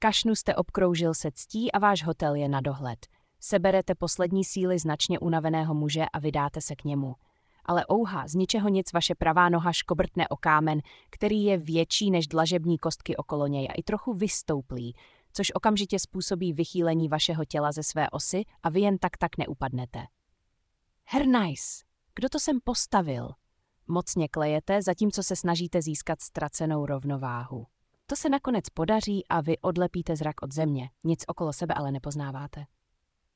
Kašnu jste obkroužil se ctí a váš hotel je na dohled. Seberete poslední síly značně unaveného muže a vydáte se k němu. Ale ouha, z ničeho nic vaše pravá noha škobrtne o kámen, který je větší než dlažební kostky okolo něj a i trochu vystouplý, což okamžitě způsobí vychýlení vašeho těla ze své osy a vy jen tak neupadnete. Hernajs, kdo to sem postavil? Mocně klejete, zatímco se snažíte získat ztracenou rovnováhu. To se nakonec podaří a vy odlepíte zrak od země, nic okolo sebe ale nepoznáváte.